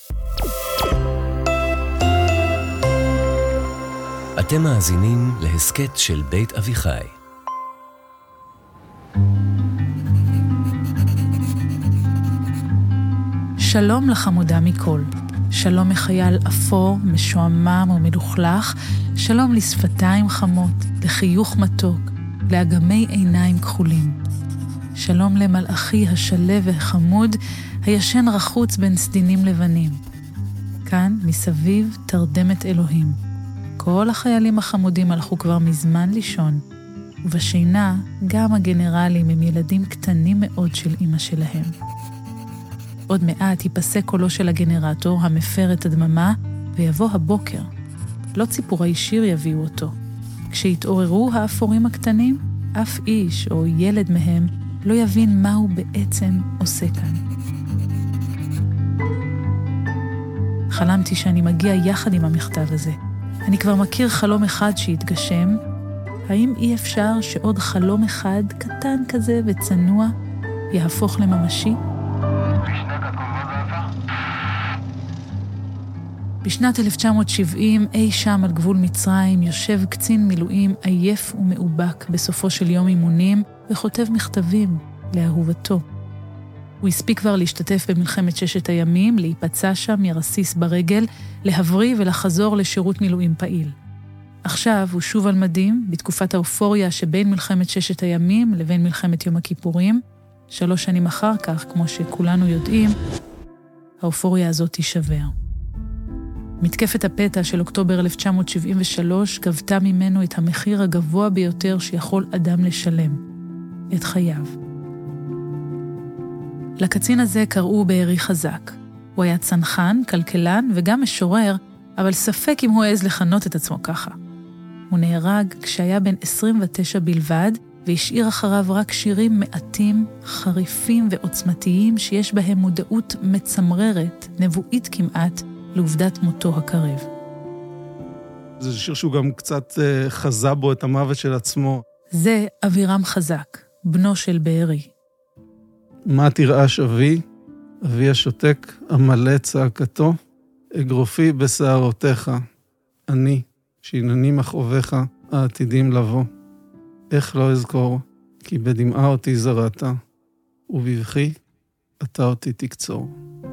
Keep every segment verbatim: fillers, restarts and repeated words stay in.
אתם מאזינים להסכת של בית אביחי. שלום לחמודה מכל. שלום מחייל אפור, משועמם ומלוכלך. שלום לשפתיים חמות, לחיוך מתוק, לאגמי עיניים כחולים. שלום למלאכי השלב וחמוד, הישן רחוץ בין סדינים לבנים. כאן מסביב תרדמת אלוהים. כל החיילים החמודים הלכו כבר מזמן לישון, ובשינה גם הגנרלים הם ילדים קטנים מאוד של אמא שלהם. עוד מעט ייפסק קולו של הגנרטור המפר את הדממה, ויבוא הבוקר. לא ציפורי שיר יביאו אותו. כשיתעוררו האפורים הקטנים, אף איש או ילד מהם לא יבין מה הוא בעצם עושה כאן. חלמתי שאני מגיע יחד עם המכתב הזה. אני כבר מכיר חלום אחד שהתגשם. האם אי אפשר שעוד חלום אחד קטן כזה וצנוע יהפוך לממשי? בשנת אלף תשע מאות שבעים, אי שם על גבול מצרים, יושב קצין מילואים עייף ומאובק בסופו של יום אימונים, וכותב מכתבים לאהובתו. הוא הספיק כבר להשתתף במלחמת ששת הימים, להיפצע שם ירסיס ברגל, להבריא ולחזור לשירות מילואים פעיל. עכשיו הוא שוב על מדים, בתקופת האופוריה שבין מלחמת ששת הימים לבין מלחמת יום הכיפורים. שלוש שנים אחר כך, כמו שכולנו יודעים, האופוריה הזאת תישבר. מתקפת הפתע של אוקטובר אלף תשע מאות שבעים ושלוש גבתה ממנו את המחיר הגבוה ביותר שיכול אדם לשלם, את חייו. לקצין הזה קראו בארי חזק. הוא היה צנחן, כלכלן וגם משורר, אבל ספק אם הוא העז לכנות את עצמו ככה. הוא נהרג כשהיה בן עשרים ותשע בלבד, והשאיר אחריו רק שירים מעטים, חריפים ועוצמתיים, שיש בהם מודעות מצמררת, נבואית כמעט, לעובדת מותו הקרב. זה שיר שהוא גם קצת חזה בו את המוות של עצמו. זה אבירם חזק, בנו של בארי. מה תרעש אבי? אבי השותק, המלא צעקתו, אגרופי בשערותיך, אני, שינני מכאוביך, העתידים לבוא. איך לא אזכור, כי בדמעה אותי זרעת, ובבכי אתה אותי תקצור.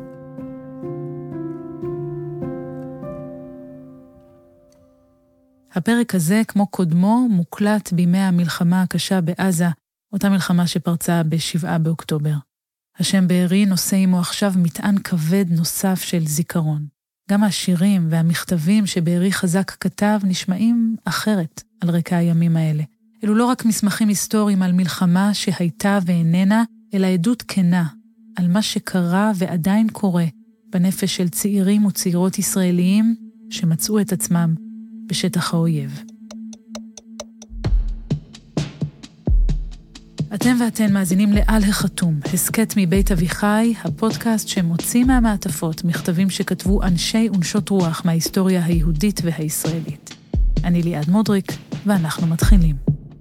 הפרק הזה, כמו קודמו, מוקלט בימי המלחמה הקשה בעזה, אותה מלחמה שפרצה בשבעה באוקטובר. השם בארי נושא עמו עכשיו מטען כבד נוסף של זיכרון. גם השירים והמכתבים שבארי חזק כתב נשמעים אחרת על רקע הימים האלה. אלו לא רק מסמכים היסטוריים על מלחמה שהייתה ואיננה, אלא עדות כנה על מה שקרה ועדיין קורה בנפש של צעירים וצעירות ישראליים שמצאו את עצמם בשטח האויב. אתם ואתן מאזינים לעל החתום, הסכת מבית אביחי, הפודקאסט שמוציא מהמעטפות מכתבים שכתבו אנשי ונשות רוח מההיסטוריה היהודית והישראלית. אני ליעד מודריק, ואנחנו מתחילים.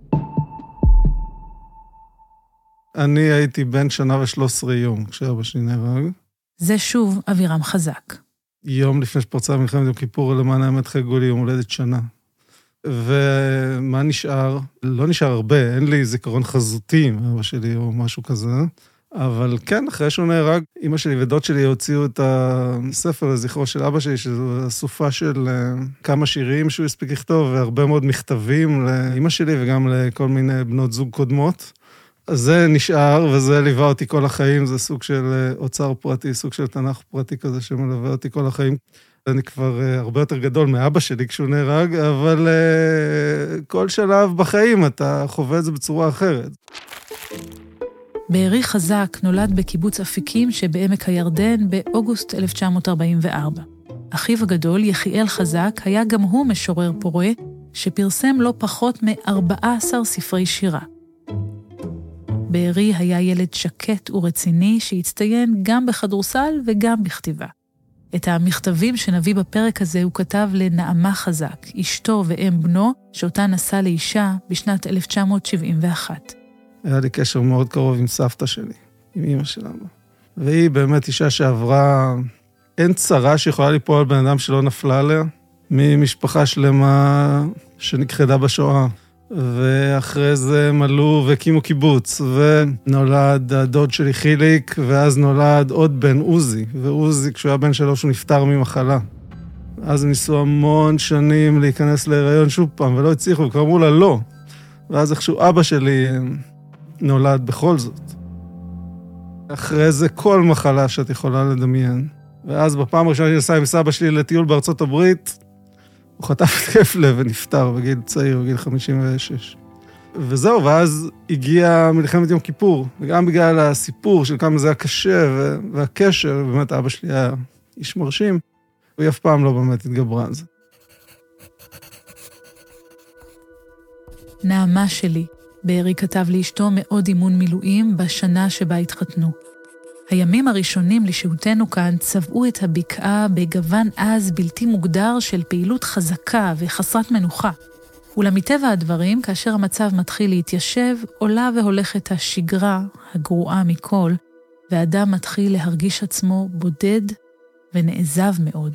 אני הייתי בן שנה ושלוש עשרה יום כשאבא שלי נהרג. זה שוב אבירם חזק. יום לפני שפרצה מלחמת יום כיפור, למען האמת חגגו לי יום הולדת שנה. ומה נשאר? לא נשאר הרבה, אין לי זיכרון חזותי מאבא שלי או משהו כזה, אבל כן, אחרי שהוא נהרג, אמא שלי ודוד שלי הוציאו את הספר לזכרו של אבא שלי, שזו אסופה של כמה שירים שהוא הספיק לכתוב, והרבה מאוד מכתבים לאמא שלי וגם לכל מיני בנות זוג קודמות. אז זה נשאר, וזה ליווה אותי כל החיים, זה סוג של אוצר פרטי, סוג של תנ"ך פרטי כזה שמלווה אותי כל החיים. אני כבר הרבה יותר גדול מאבא שלי כשהוא נהרג, אבל כל שלב בחיים אתה חווה את זה בצורה אחרת. בארי חזק נולד בקיבוץ אפיקים שבעמק הירדן באוגוסט אלף תשע מאות ארבעים וארבע. אחיו הגדול, יחיאל חזק, היה גם הוא משורר פורה, שפרסם לא פחות מ-ארבעה עשר ספרי שירה. בארי היה ילד שקט ורציני שהצטיין גם בכדורסל וגם בכתיבה. את המכתבים שנביא בפרק הזה הוא כתב לנעמה חזק, אשתו ואם בנו, שאותה נשא לאישה בשנת אלף תשע מאות שבעים ואחת. היה לי קשר מאוד קרוב עם סבתא שלי, עם אמא שלנו. והיא באמת אישה שעברה אין צרה שיכולה ליפול על בן אדם שלא נפלה עליה, ממשפחה שלמה שנכחדה בשואה. ואחרי זה הם עלו והקימו קיבוץ, ונולד הדוד שלי חיליק, ואז נולד עוד בן עוזי, ועוזי כשהוא היה בן שלוש הוא נפטר ממחלה. אז הם ניסו המון שנים להיכנס להיריון שוב פעם, ולא הצליחו, וכבר אמרו לה לא. ואז איכשהו אבא שלי נולד בכל זאת. אחרי זה כל מחלה שאת יכולה לדמיין. ואז בפעם הראשונה שאני נסע עם סבא שלי לטיול בארצות הברית, הוא חטף התקף לב ונפטר בגיל צעיר, בגיל חמישים ושש. וזהו, ואז הגיעה מלחמת יום כיפור, וגם בגלל הסיפור של כמה זה היה קשה, והקשר, באמת אבא שלי היה איש מרשים, והיא אף פעם לא באמת התגברה על זה. נעמה שלי, בארי כתב לאשתו מאוד אימון מילואים בשנה שבה התחתנו. הימים הראשונים לשהותנו כאן צבעו את הבקעה בגוון אז בלתי מוגדר של פעילות חזקה וחסרת מנוחה. ולמטבע הדברים, כאשר המצב מתחיל להתיישב, עולה והולכת השגרה, הגרועה מכל, ואדם מתחיל להרגיש עצמו בודד ונעזב מאוד.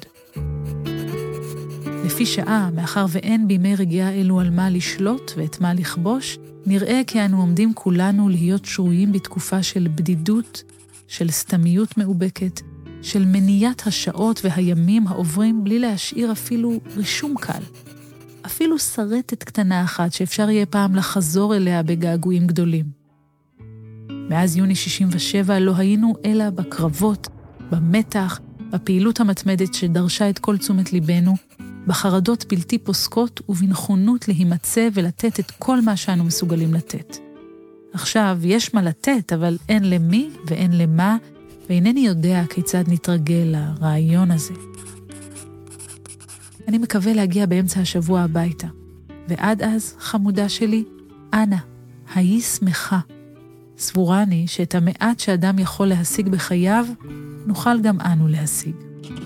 לפי שעה, מאחר ואין בימי רגיעה אלו על מה לשלוט ואת מה לכבוש, נראה כי אנו עומדים כולנו להיות שרויים בתקופה של בדידות, של סתמיות מאובקת, של מניית השעות והימים העוברים בלי להשאיר אפילו רישום קל. אפילו שרטת קטנה אחת שאפשר יהיה פעם לחזור אליה בגעגועים גדולים. מאז יוני שישים ושבע לא היינו אלא בקרבות, במתח, בפעילות המתמדת שדרשה את כל תשומת ליבנו, בחרדות בלתי פוסקות ובנכונות להימצא ולתת את כל מה שאנו מסוגלים לתת. עכשיו יש מה לתת, אבל אין למי ואין למה, ואינני יודע כיצד נתרגל לרעיון הזה. אני מקווה להגיע באמצע השבוע הביתה, ועד אז, חמודה שלי, אנא, היי שמחה. סבורני שאת המעט שאדם יכול להשיג בחייו, נוכל גם אנו להשיג.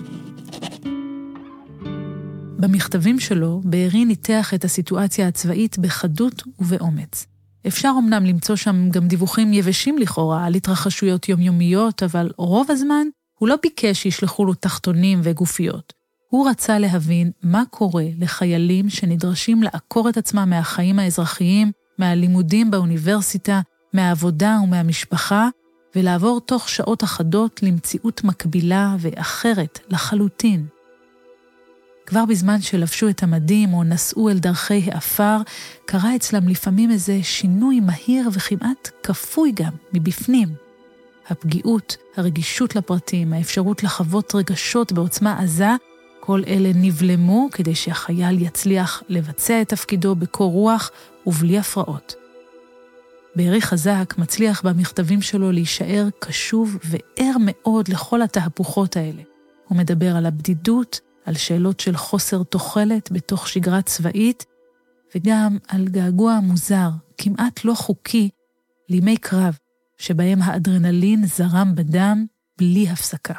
במכתבים שלו, בארי ניתח את הסיטואציה הצבאית בחדות ובאומץ. אפשר אמנם למצוא שם גם דיווחים יבשים לכאורה על התרחשויות יומיומיות, אבל רוב הזמן הוא לא ביקש שישלחו לו תחתונים וגופיות. הוא רצה להבין מה קורה לחיילים שנדרשים לעקור את עצמם מהחיים האזרחיים, מהלימודים באוניברסיטה, מהעבודה ומהמשפחה, ולעבור תוך שעות אחדות למציאות מקבילה ואחרת לחלוטין. כבר בזמן שלבשו את המדים או נסעו אל דרכי האפר, קרה אצלם לפעמים איזה שינוי מהיר וכמעט כפוי גם מבפנים. הפגיעות, הרגישות לפרטים, האפשרות לחוות רגשות בעוצמה עזה, כל אלה נבלמו כדי שהחייל יצליח לבצע את תפקידו בקור רוח ובלי הפרעות. בארי חזק מצליח במכתבים שלו להישאר קשוב וער מאוד לכל התהפוכות האלה. הוא מדבר על הבדידות, על שאלות של חוסר תוחלת בתוך שגרה צבאית, וגם על געגוע מוזר, כמעט לא חוקי, לימי קרב, שבהם האדרנלין זרם בדם בלי הפסקה.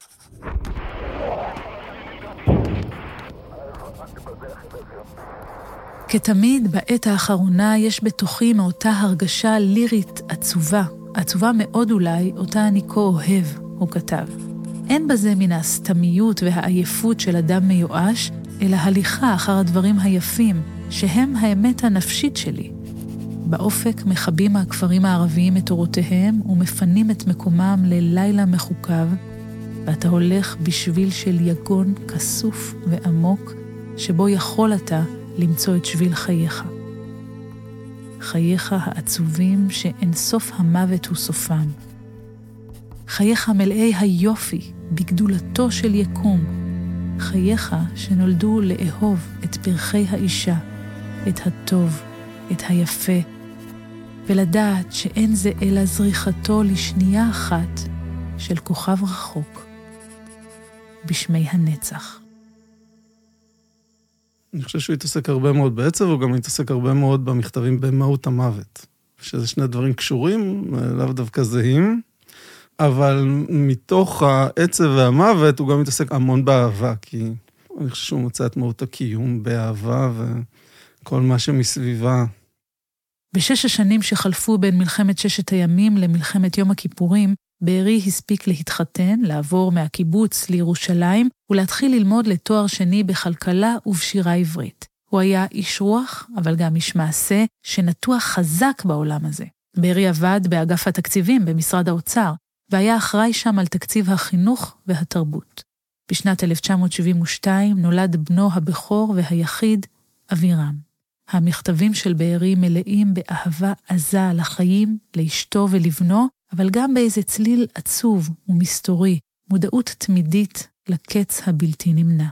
כתמיד, בעת האחרונה יש בתוכי מאותה הרגשה לירית עצובה, עצובה מאוד אולי, אותה אני כה אוהב, הוא כתב. אין בזה מן הסתמיות והעייפות של אדם מיואש, אלא הליכה אחר הדברים היפים, שהם האמת הנפשית שלי. באופק מחבים הכפרים הערביים את אורותיהם ומפנים את מקומם ללילה מחוקב, ואתה הולך בשביל של יגון כסוף ועמוק, שבו יכול אתה למצוא את שביל חייך. חייך העצובים שאין סוף המוות הוא סופם. חייך מלאי היופי בגדולתו של יקום. חייך שנולדו לאהוב את פרחי האישה, את הטוב, את היפה, ולדעת שאין זה אלא זריחתו לשנייה אחת של כוכב רחוק, בשמי הנצח. אני חושב שהוא התעסק הרבה מאוד בעצב, הוא גם התעסק הרבה מאוד במכתבים במהות המוות, שזה שני דברים קשורים, לאו דווקא זהים, אבל מתוך העצב והמוות הוא גם מתעסק המון באהבה, כי אני חושב שהוא מצא את מהות הקיום באהבה וכל מה שמסביבה. בשש השנים שחלפו בין מלחמת ששת הימים למלחמת יום הכיפורים, בארי הספיק להתחתן, לעבור מהקיבוץ לירושלים, ולהתחיל ללמוד לתואר שני בכלכלה ובשירה עברית. הוא היה איש רוח, אבל גם איש מעשה, שנטוע חזק בעולם הזה. בארי עבד באגף התקציבים במשרד האוצר, והיה אחראי שם על תקציב החינוך והתרבות. בשנת אלף תשע מאות שבעים ושתיים נולד בנו הבכור והיחיד, אבירם. המכתבים של בארי מלאים באהבה עזה לחיים, לאשתו ולבנו, אבל גם באיזה צליל עצוב ומסתורי, מודעות תמידית לקץ הבלתי נמנע.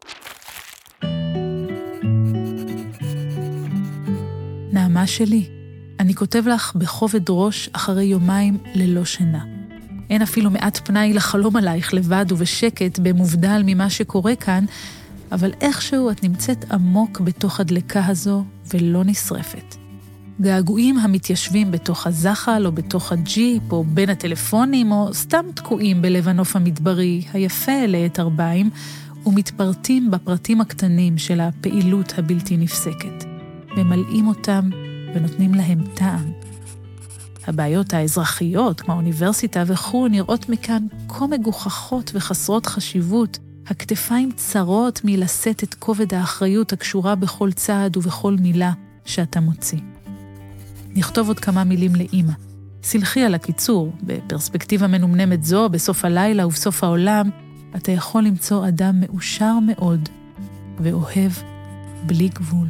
נעמה שלי, אני כותב לך בכובד ראש אחרי יומיים ללא שינה. אין אפילו מעט פנאי לחלום עלייך לבד ובשקט במובדל ממה שקורה כאן, אבל איכשהו את נמצאת עמוק בתוך הדלקה הזו ולא נשרפת. געגועים המתיישבים בתוך הזחל או בתוך הג'יפ או בין הטלפונים או סתם תקועים בלב הנוף המדברי היפה לעת ארבעים ומתפרטים בפרטים הקטנים של הפעילות הבלתי נפסקת. ממלאים אותם ונותנים להם טעם. הבעיות האזרחיות, כמו האוניברסיטה וכו', נראות מכאן כה מגוחכות וחסרות חשיבות, הכתפיים צרות מלשאת את כובד האחריות הקשורה בכל צעד ובכל מילה שאתה מוציא. נכתוב עוד כמה מילים לאמא. סלחי על הקיצור, בפרספקטיבה מנומנמת זו, בסוף הלילה ובסוף העולם, אתה יכול למצוא אדם מאושר מאוד ואוהב בלי גבול.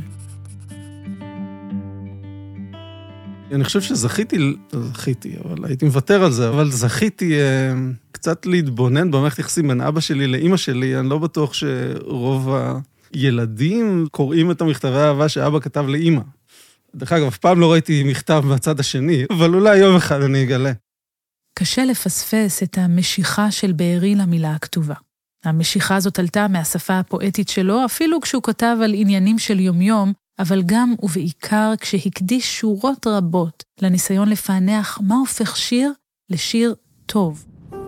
אני חושב שזכיתי, זכיתי, אבל הייתי מוותר על זה, אבל זכיתי אה, קצת להתבונן במערכת יחסים בין אבא שלי לאמא שלי. אני לא בטוח שרוב הילדים קוראים את המכתבי האהבה שאבא כתב לאמא. דרך אגב, אף פעם לא ראיתי מכתב מהצד השני, אבל אולי יום אחד אני אגלה. קשה לפספס את המשיכה של בארי למילה הכתובה. המשיכה הזאת עלתה מהשפה הפואטית שלו, אפילו כשהוא כתב על עניינים של יומיום, אבל גם ובעיקר כשהקדיש שורות רבות לניסיון לפענח מה הופך שיר לשיר טוב.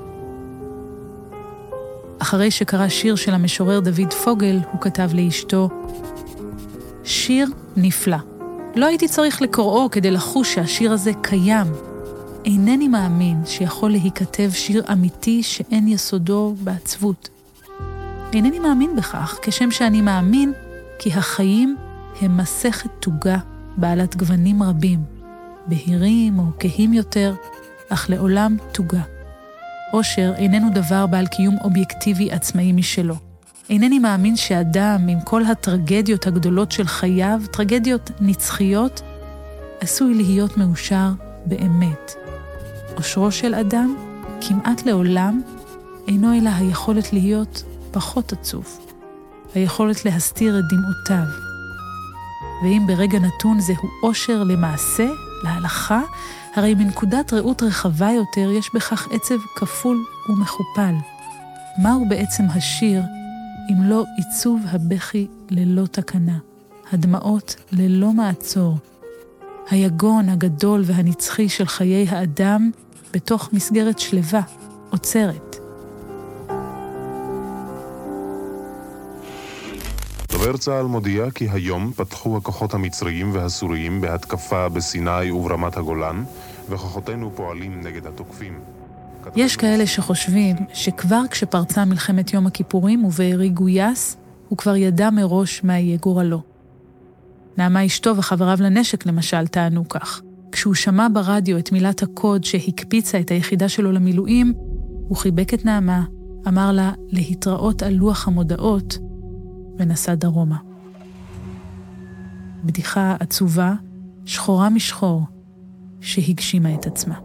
אחרי שקרא שיר של המשורר דוד פוגל, הוא כתב לאשתו, שיר נפלא. לא הייתי צריך לקוראו כדי לחוש שהשיר הזה קיים. אינני מאמין שיכול להיכתב שיר אמיתי שאין יסודו בעצבות. אינני מאמין בכך, כשם שאני מאמין כי החיים הם מסכת תוגה בעלת גוונים רבים, בהירים או כהים יותר, אך לעולם תוגה. אושר איננו דבר בעל קיום אובייקטיבי עצמאי משלו. אינני מאמין שאדם עם כל הטרגדיות הגדולות של חייו, טרגדיות נצחיות, עשוי להיות מאושר באמת. אושרו של אדם כמעט לעולם אינו אלא היכולת להיות פחות עצוב, היכולת להסתיר את דמעותיו. ואם ברגע נתון זהו אושר למעשה, להלכה, הרי מנקודת ראות רחבה יותר יש בכך עצב כפול ומכופל. מהו בעצם השיר אם לא עיצוב הבכי ללא תקנה, הדמעות ללא מעצור, היגון הגדול והנצחי של חיי האדם בתוך מסגרת שלווה, עוצרת. דובר צה"ל מודיע כי היום פתחו הכוחות המצריים והסוריים בהתקפה בסיני וברמת הגולן, וכוחותינו פועלים נגד התוקפים. יש כאלה שחושבים שכבר כשפרצה מלחמת יום הכיפורים ובארי גויס, הוא כבר ידע מראש מה יהיה גורלו. נעמה אשתו וחבריו לנשק למשל טענו כך. כשהוא שמע ברדיו את מילת הקוד שהקפיצה את היחידה שלו למילואים, הוא חיבק את נעמה, אמר לה להתראות על לוח המודעות, ונסע דרומה. בדיחה עצובה, שחורה משחור, שהגשימה את עצמה.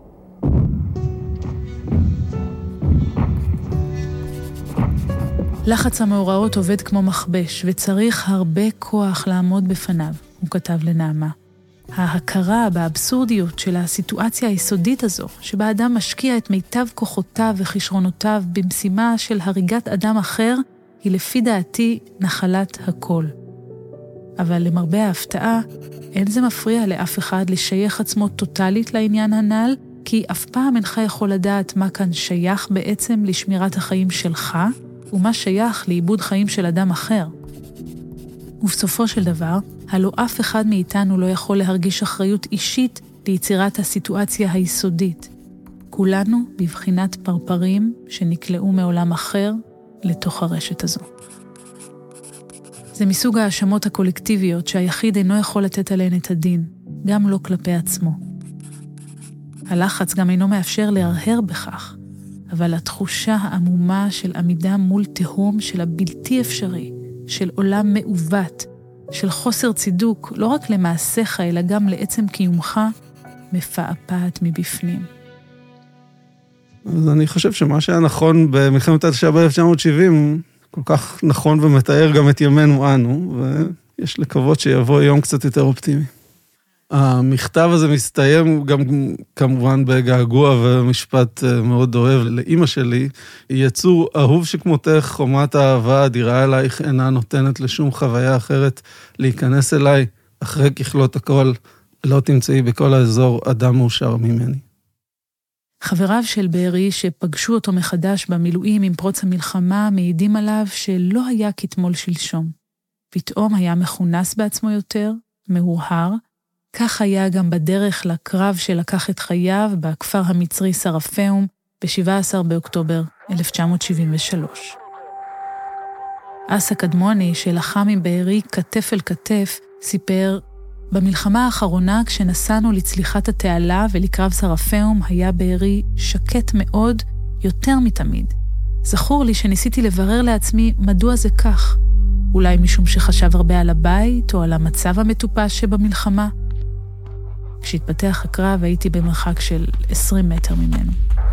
לחץ המאורעות עובד כמו מכבש, וצריך הרבה כוח לעמוד בפניו, הוא כתב לנעמה. ההכרה באבסורדיות של הסיטואציה היסודית הזו, שבה אדם משקיע את מיטב כוחותיו וכישרונותיו במשימה של הריגת אדם אחר, היא לפי דעתי נחלת הכל. אבל למרבה ההפתעה, אין זה מפריע לאף אחד לשייך עצמו טוטלית לעניין הנ"ל, כי אף פעם אינך יכול לדעת מה כאן שייך בעצם לשמירת החיים שלך, ומה שייך לאיבוד חיים של אדם אחר. ובסופו של דבר, הלא אף אחד מאיתנו לא יכול להרגיש אחריות אישית ליצירת הסיטואציה היסודית. כולנו בבחינת פרפרים שנקלעו מעולם אחר לתוך הרשת הזו. זה מסוג האשמות הקולקטיביות שהיחיד אינו יכול לתת עליהן את הדין, גם לא כלפי עצמו. הלחץ גם אינו מאפשר להרהר בכך, אבל התחושה העמומה של עמידה מול תהום של הבלתי אפשרי, של עולם מעוות, של חוסר צידוק, לא רק למעשיך, אלא גם לעצם קיומך, מפעפעת מבפנים. אז אני חושב שמה שהיה נכון במלחמת התש"ע ב-אלף תשע מאות שבעים, כל כך נכון ומתאר גם את ימינו אנו, ויש לקוות שיבוא יום קצת יותר אופטימי. המכתב הזה מסתיים גם כמובן בגעגוע ומשפט מאוד אוהב לאמא שלי. יצור אהוב שכמותך, חומת האהבה האדירה אלייך אינה נותנת לשום חוויה אחרת להיכנס אליי. אחרי ככלות הכל לא תמצאי בכל האזור אדם מאושר ממני. חבריו של בארי שפגשו אותו מחדש במילואים עם פרוץ המלחמה מעידים עליו שלא היה כתמול שלשום. פתאום היה מכונס בעצמו יותר, מהורהר, כך היה גם בדרך לקרב שלקח את חייו בכפר המצרי סרפאום ב-שבעה עשר באוקטובר אלף תשע מאות שבעים ושלוש. אסא קדמוני שלחם עם בארי כתף אל כתף סיפר, במלחמה האחרונה כשנסענו לצליחת התעלה ולקרב סרפאום היה בארי שקט מאוד יותר מתמיד. זכור לי שניסיתי לברר לעצמי מדוע זה כך. אולי משום שחשב הרבה על הבית או על המצב המטופש שבמלחמה. כשהתפתח הקרב הייתי במרחק של עשרים מטר ממנו.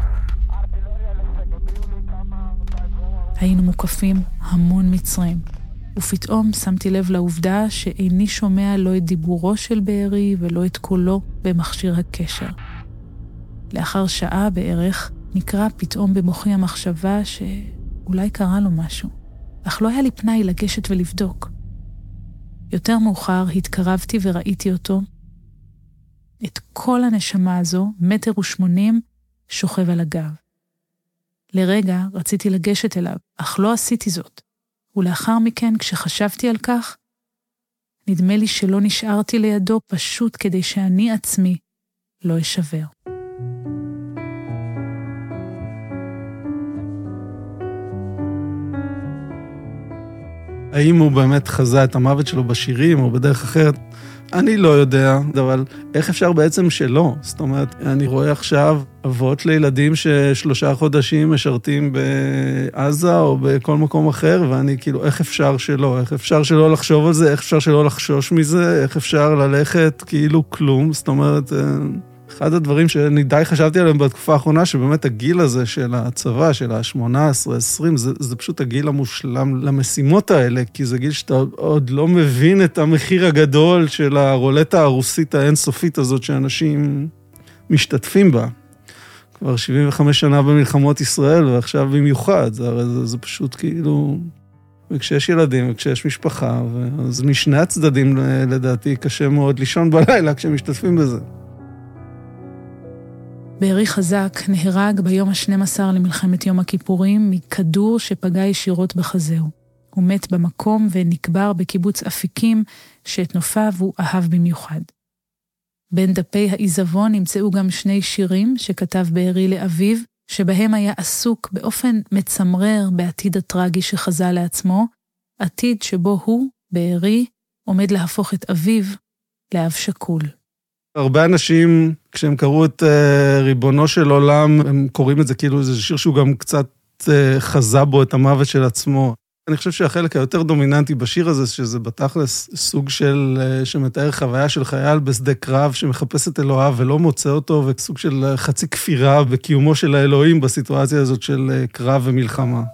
היינו מוקפים המון מצרים, ופתאום שמתי לב לעובדה שאיני שומע לא את דיבורו של בארי ולא את קולו במכשיר הקשר. לאחר שעה בערך נקרא פתאום במוחי המחשבה שאולי קרה לו משהו, אך לא היה לי פנאי לגשת ולבדוק. יותר מאוחר התקרבתי וראיתי אותו, את כל הנשמה הזו, מטר ושמונים, שוכב על הגב. לרגע רציתי לגשת אליו, אך לא עשיתי זאת. ולאחר מכן, כשחשבתי על כך, נדמה לי שלא נשארתי לידו פשוט כדי שאני עצמי לא אשבר. האם הוא באמת חזה את המוות שלו בשירים או בדרך אחרת? אני לא יודע, אבל איך אפשר בעצם שלא? זאת אומרת, אני רואה עכשיו אבות לילדים ששלושה חודשים משרתים בעזה או בכל מקום אחר, ואני כאילו, איך אפשר שלא? איך אפשר שלא לחשוב על זה? איך אפשר שלא לחשוש מזה? איך אפשר ללכת כאילו כלום? זאת אומרת, אחד הדברים שאני די חשבתי עליהם בתקופה האחרונה, שבאמת הגיל הזה של הצבא, של ה-שמונה עשרה עשרים, זה, זה פשוט הגיל המושלם למשימות האלה, כי זה גיל שאתה עוד לא מבין את המחיר הגדול של הרולטה הרוסית האינסופית הזאת, שאנשים משתתפים בה. כבר שבעים וחמש שנה במלחמות ישראל, ועכשיו במיוחד, זה, זה, זה פשוט כאילו... וכשיש ילדים, וכשיש משפחה, אז משני הצדדים, לדעתי, קשה מאוד לישון בלילה כשמשתתפים בזה. בארי חזק נהרג ביום ה-שנים עשר למלחמת יום הכיפורים מכדור שפגע ישירות בחזהו. הוא מת במקום ונקבר בקיבוץ אפיקים שאת נופיו הוא אהב במיוחד. בין דפי העיזבון נמצאו גם שני שירים שכתב בארי לאביו, שבהם היה עסוק באופן מצמרר בעתיד הטרגי שחזה לעצמו, עתיד שבו הוא, בארי, עומד להפוך את אביו לאב שקול. הרבה אנשים, כשהם קראו את ריבונו של עולם, הם קוראים את זה כאילו זה שיר שהוא גם קצת חזה בו את המוות של עצמו. אני חושב שהחלק היותר דומיננטי בשיר הזה, שזה בתכלס סוג של, שמתאר חוויה של חייל בשדה קרב, שמחפש את אלוהיו ולא מוצא אותו, וסוג של חצי כפירה בקיומו של האלוהים בסיטואציה הזאת של קרב ומלחמה.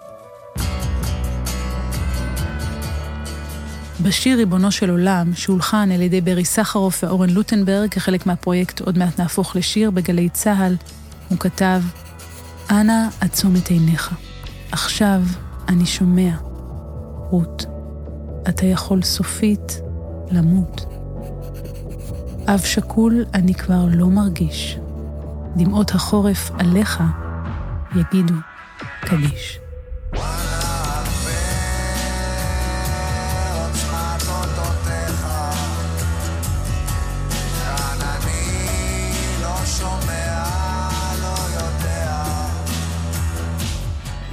בשיר ריבונו של עולם, שהולחן על ידי ברי סחרוף ואורן לוטנברג, כחלק מהפרויקט עוד מעט נהפוך לשיר בגלי צהל, הוא כתב, אנא עצום את עיניך. עכשיו אני שומע. רות, אתה יכול סופית למות. אב שקול אני כבר לא מרגיש. דמעות החורף עליך יגידו קדיש. שומע, לא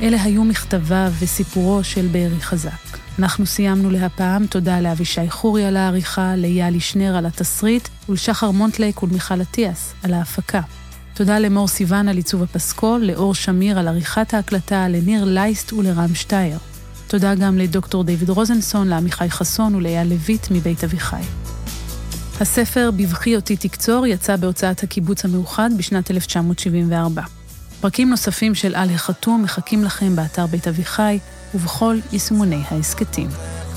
אלה היו מכתביו וסיפורו של בארי חזק. אנחנו סיימנו להפעם, תודה לאבישי חורי על העריכה, ליאלי שנר על התסריט, ולשחר מונטלייק ולמיכל אטיאס על ההפקה. תודה למור סיוון על עיצוב הפסקול, לאור שמיר על עריכת ההקלטה, לניר לייסט ולרם שטייר. תודה גם לדוקטור דיוויד רוזנסון, לעמיחי חסון ולאייל לויט מבית אביחי. הספר בבכי אותי תקצור יצא בהוצאת הקיבוץ המאוחד בשנת אלף תשע מאות שבעים וארבע. פרקים נוספים של על החתום מחכים לכם באתר בית אביחי ובכל יישומוני העסקתים.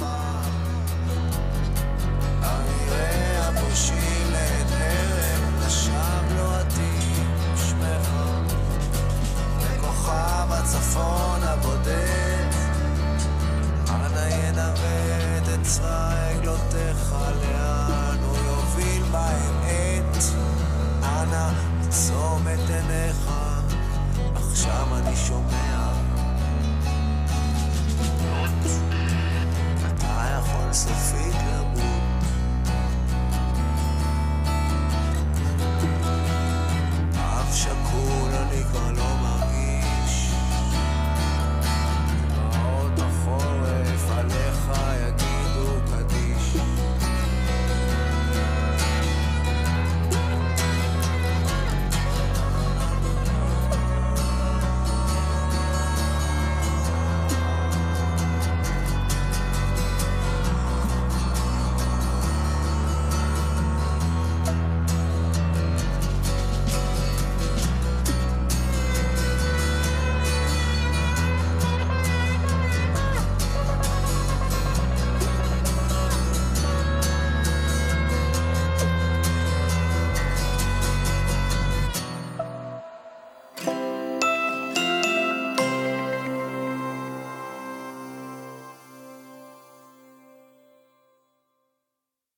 עכשיו אני שומע אתה יכול סופי